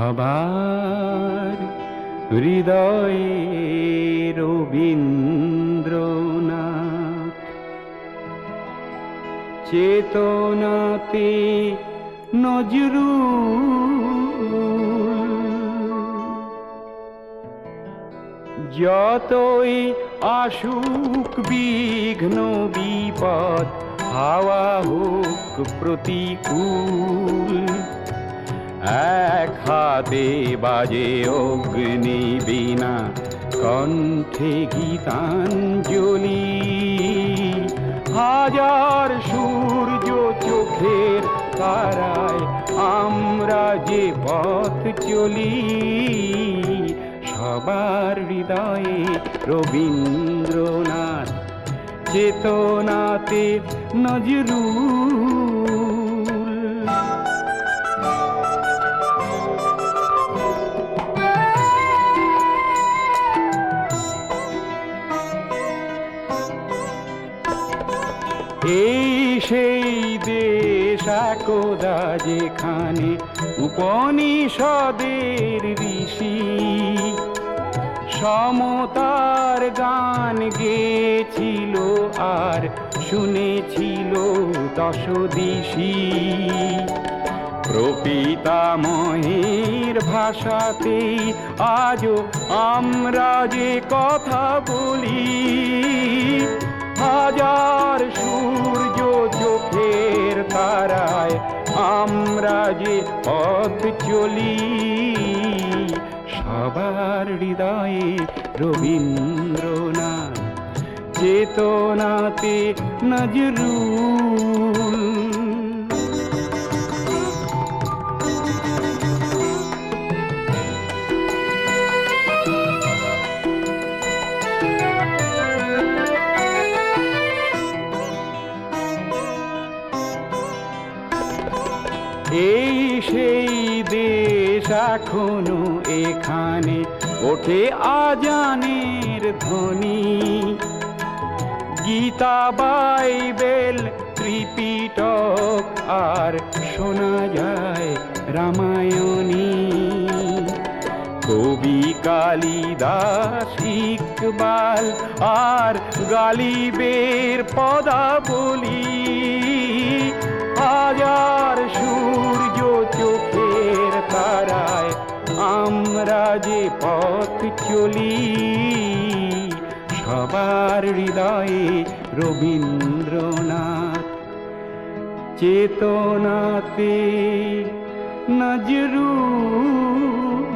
সবার হৃদয়ে রবীন্দ্রনাথ, চেতনাতে নজরুল। যতই আসুক বিঘ্ন বিপদ, হাওয়া হোক প্রতিকূল, এক হাতে বাজে অগ্নি বীণা, কণ্ঠে গীতাঞ্জলি। হাজার সূর্য চোখের তারায় আমরা যে পথ চলি, সবার হৃদয়ে রবীন্দ্রনাথ, চেতনাতে নজরুল। এই সেই দেশ একদা যেখানে উপনিষদের ঋষি সমতার গান গেয়েছিল আর শুনেছিল দশদিশি। প্রপিতামহের ভাষাতেই আজও আমরা যে কথা বলি, হাজার সূর্য চোখের তারায় আমরা যে পথ চলি, সবার হৃদয়ে রবীন্দ্রনাথ, চেতনাতে নজরুল। এই সেই দেশ এখনো এখানে ওঠে আজানের ধ্বনি, গীতা বাইবেল ত্রিপিটক আর শোনা যায় রামায়ণী। কবি কালিদাস ইকবাল আর গালিবের পদাবলী, হাজার সূর্য চোখের তারায় আমরা যে পথ চলি, সবার হৃদয়ে রবীন্দ্রনাথ, চেতনাতে নজরুল।